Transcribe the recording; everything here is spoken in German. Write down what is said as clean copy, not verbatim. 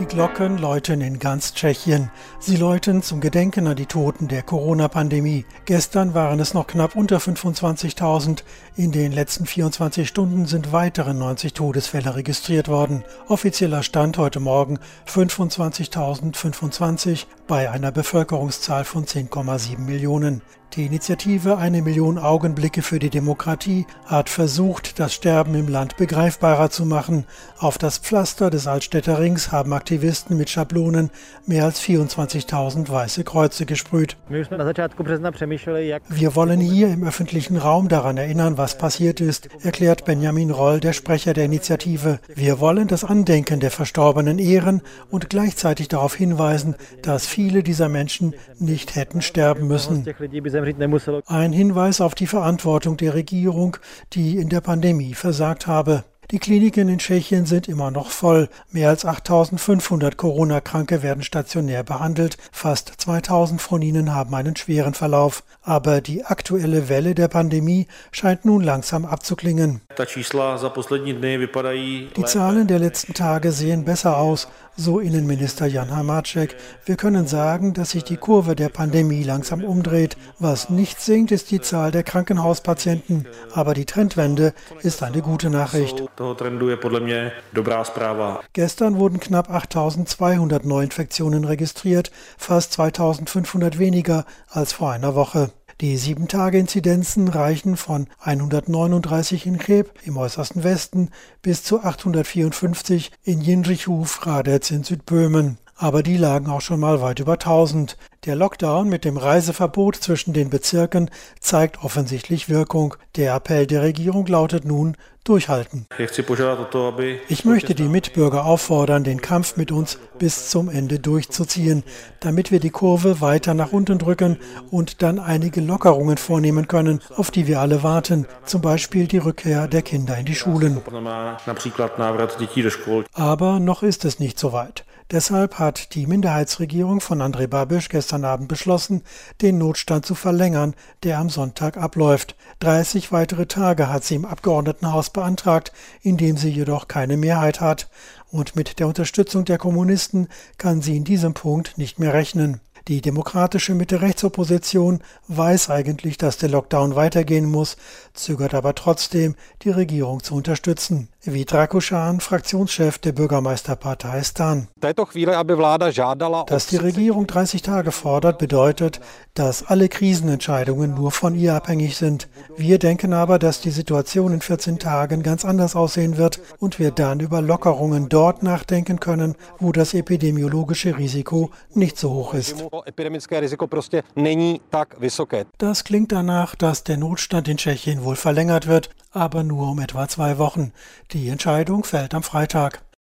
Die Glocken läuten in ganz Tschechien. Sie läuten zum Gedenken an die Toten der Corona-Pandemie. Gestern waren es noch knapp unter 25.000. In den letzten 24 Stunden sind weitere 90 Todesfälle registriert worden. Offizieller Stand heute Morgen 25.025 bei einer Bevölkerungszahl von 10,7 Millionen. Die Initiative Eine Million Augenblicke für die Demokratie hat versucht, das Sterben im Land begreifbarer zu machen. Auf das Pflaster des Altstädter Rings haben Aktivisten mit Schablonen mehr als 24.000 weiße Kreuze gesprüht. Wir wollen hier im öffentlichen Raum daran erinnern, was passiert ist, erklärt Benjamin Roll, der Sprecher der Initiative. Wir wollen das Andenken der Verstorbenen ehren und gleichzeitig darauf hinweisen, dass viele dieser Menschen nicht hätten sterben müssen. Ein Hinweis auf die Verantwortung der Regierung, die in der Pandemie versagt habe. Die Kliniken in Tschechien sind immer noch voll. Mehr als 8.500 Corona-Kranke werden stationär behandelt. Fast 2.000 von ihnen haben einen schweren Verlauf. Aber die aktuelle Welle der Pandemie scheint nun langsam abzuklingen. Die Zahlen der letzten Tage sehen besser aus, so Innenminister Jan Hamáček. Wir können sagen, dass sich die Kurve der Pandemie langsam umdreht. Was nicht sinkt, ist die Zahl der Krankenhauspatienten. Aber die Trendwende ist eine gute Nachricht. Gestern wurden knapp 8.200 Neuinfektionen registriert, fast 2.500 weniger als vor einer Woche. Die 7-Tage-Inzidenzen reichen von 139 in Cheb im äußersten Westen bis zu 854 in Jindřichův-Hradec in Südböhmen. Aber die lagen auch schon mal weit über 1000. Der Lockdown mit dem Reiseverbot zwischen den Bezirken zeigt offensichtlich Wirkung. Der Appell der Regierung lautet nun: durchhalten. Ich möchte die Mitbürger auffordern, den Kampf mit uns bis zum Ende durchzuziehen, damit wir die Kurve weiter nach unten drücken und dann einige Lockerungen vornehmen können, auf die wir alle warten, zum Beispiel die Rückkehr der Kinder in die Schulen. Aber noch ist es nicht so weit. Deshalb hat die Minderheitsregierung von Andrej Babiš gestern Abend beschlossen, den Notstand zu verlängern, der am Sonntag abläuft. 30 weitere Tage hat sie im Abgeordnetenhaus beantragt, in dem sie jedoch keine Mehrheit hat. Und mit der Unterstützung der Kommunisten kann sie in diesem Punkt nicht mehr rechnen. Die demokratische Mitte-Rechts-Opposition weiß eigentlich, dass der Lockdown weitergehen muss, zögert aber trotzdem, die Regierung zu unterstützen. Wie Rakušan, Fraktionschef der Bürgermeisterpartei STAN. Dass die Regierung 30 Tage fordert, bedeutet, dass alle Krisenentscheidungen nur von ihr abhängig sind. Wir denken aber, dass die Situation in 14 Tagen ganz anders aussehen wird und wir dann über Lockerungen dort nachdenken können, wo das epidemiologische Risiko nicht so hoch ist. Das klingt danach, dass der Notstand in Tschechien wohl verlängert wird, aber nur um etwa 2 Wochen. Die Entscheidung fällt am Freitag.